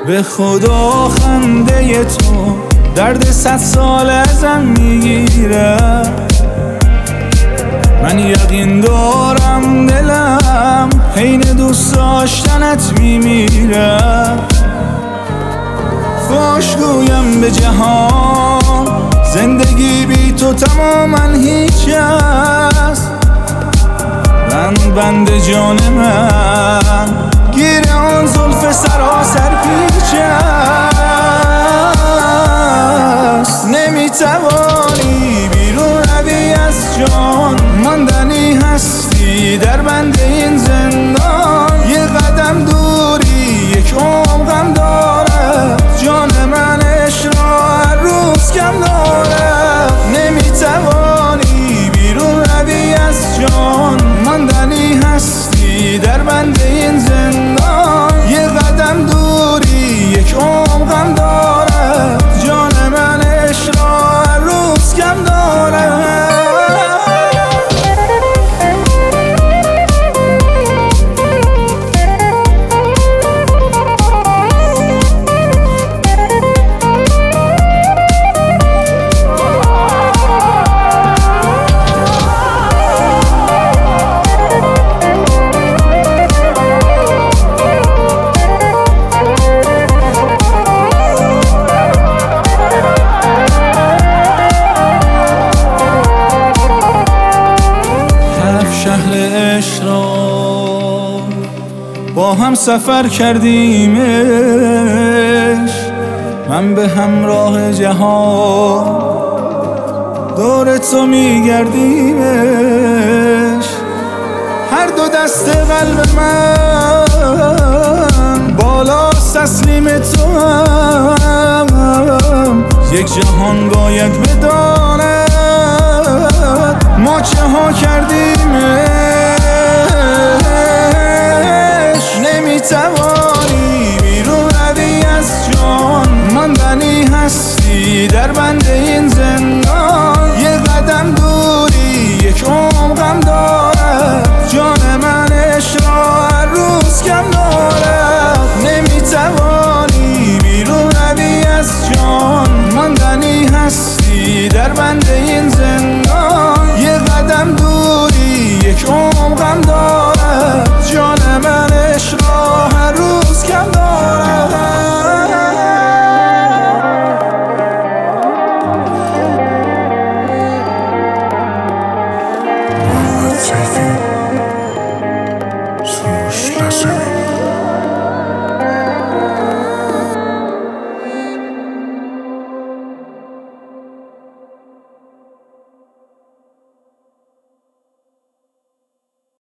به خدا خنده تو درد 100 سال ازم میگیره. من یقین دارم دلم حین دوست داشتنت میمیره. خوشگویم به جهان زندگی بی تو تماما هیچ است. بند جان من گیر آن زلف سراسر پیچ است. نمیتوانی بیرون روی از جان، ماندنی هستی در بند این زندان. یه قدم دوری یک عمر غم دارد، جان من عشق را هر روز کم دارد. نمیتوانی بیرون روی از جان، ماندنی هستی در بند این زندان. یه قدم دوری یک عمر غم دارد، جان من عشق را هر روز کم دارد. عشق را با هم سفر کردیمش، من به همراه جهان دور تو میگردیمش. هر دو دست قلب من بالاست تسلیم تو هم. یک جهان باید بداند ما چه ها کردیمش. نمیتوان